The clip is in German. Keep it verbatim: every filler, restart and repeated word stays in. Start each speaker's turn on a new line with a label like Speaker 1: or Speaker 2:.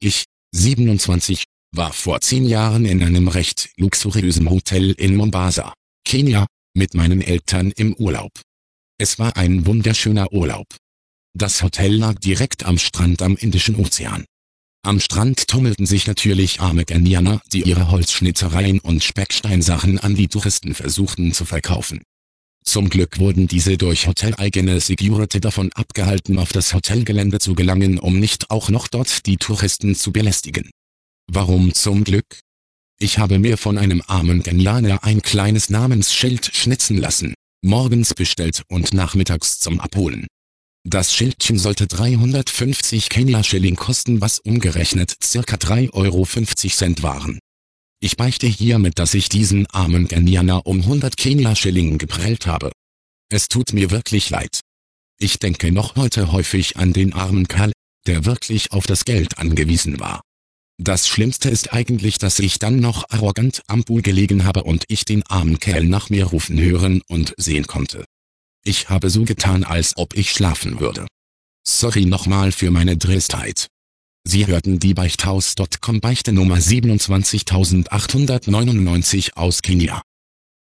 Speaker 1: Ich, siebenundzwanzig, war vor zehn Jahren in einem recht luxuriösen Hotel in Mombasa, Kenia, mit meinen Eltern im Urlaub. Es war ein wunderschöner Urlaub. Das Hotel lag direkt am Strand am Indischen Ozean. Am Strand tummelten sich natürlich arme Ghanaianer, die ihre Holzschnitzereien und Specksteinsachen an die Touristen versuchten zu verkaufen. Zum Glück wurden diese durch hoteleigene Security davon abgehalten, auf das Hotelgelände zu gelangen, um nicht auch noch dort die Touristen zu belästigen. Warum zum Glück? Ich habe mir von einem armen Ghanaianer ein kleines Namensschild schnitzen lassen, morgens bestellt und nachmittags zum Abholen. Das Schildchen sollte dreihundertfünfzig Kenia-Schilling kosten, was umgerechnet circa drei Euro fünfzig waren. Ich beichte hiermit, dass ich diesen armen Ghanaianer um hundert Kenia-Schilling geprellt habe. Es tut mir wirklich leid. Ich denke noch heute häufig an den armen Kerl, der wirklich auf das Geld angewiesen war. Das Schlimmste ist eigentlich, dass ich dann noch arrogant am Pool gelegen habe und ich den armen Kerl nach mir rufen hören und sehen konnte. Ich habe so getan, als ob ich schlafen würde. Sorry nochmal für meine Dreistheit. Sie hörten die Beichthaus Punkt com Beichte Nummer siebenundzwanzigtausendachthundertneunundneunzig aus Kenia.